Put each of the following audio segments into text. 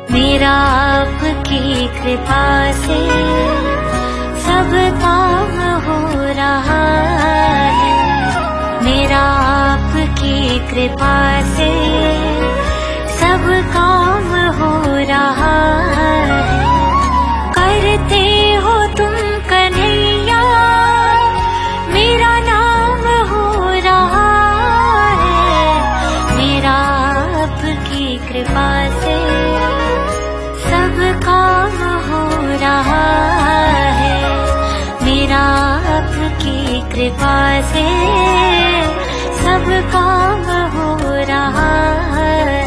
मेरा आपकी कृपा से सब काम हो रहा है। मेरा आपकी कृपा से सब काम हो रहा है। करते हो तुम कन्हैया, मेरा नाम हो रहा है। मेरा आपकी कृपा से सब काम हो रहा है। मेरा आपकी कृपा से सब काम हो रहा है।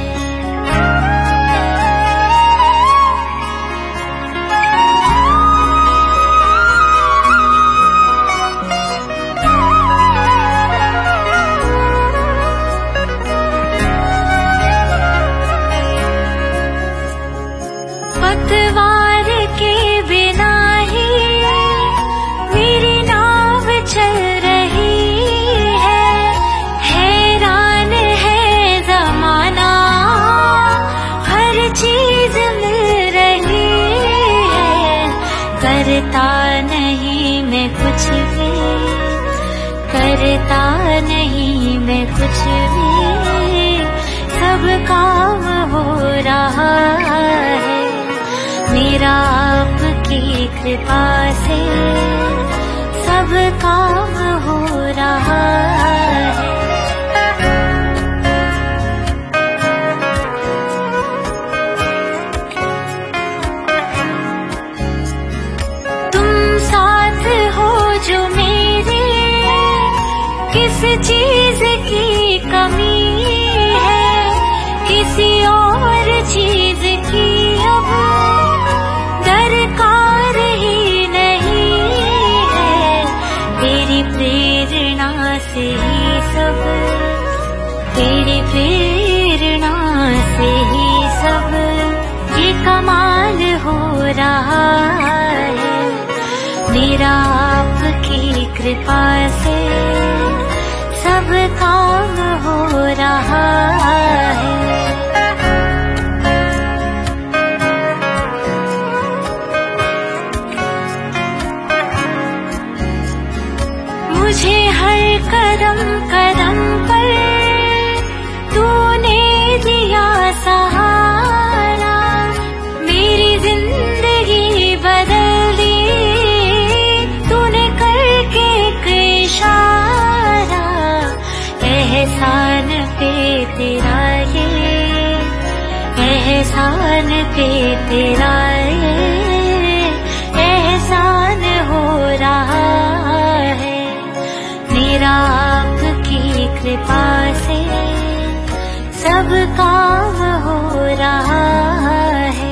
पतवार के बिना ही मेरी नाव चल रही है। हैरान है ज़माना, हर चीज़ मिल रही है। करता नहीं मैं कुछ भी, करता नहीं मैं कुछ भी, सब काम हो रहा है। मेरा आपकी कृपा से सब काम हो रहा है। तुम साथ हो जो मेरे, किस चीज की कमी है, किसी और चीज की अब दरकार ही नहीं है। तेरी प्रेरणा से ही सब, तेरी प्रेरणा से ही सब ये कमाल हो रहा है। मेरा आपकी कृपा से सब काम हो रहा है। मुझे हर कदम कदम पर तूने दिया सहारा। मेरी जिंदगी बदल दी तूने करके एक इशारा। एहसान पे तेरा ये, एहसान पे तेरा ये एहसान हो रहा है। मेरा आपकी कृपा से सब काम हो रहा है।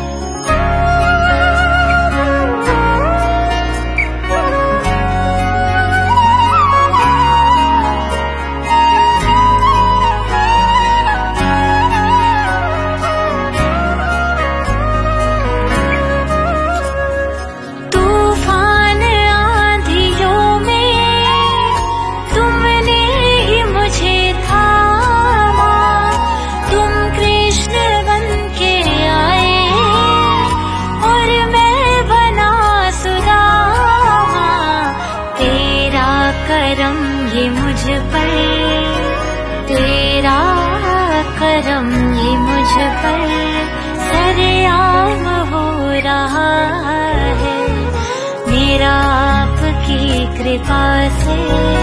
तूफान आंधियों में तुमने ही मुझे थामा। तुम कृष्ण बन के आए और मैं बना सुदामा। तेरा करम ये मुझ पर, तेरा करम ये मुझ पर सरेआम हो रहा है। मेरा आपकी कृपा से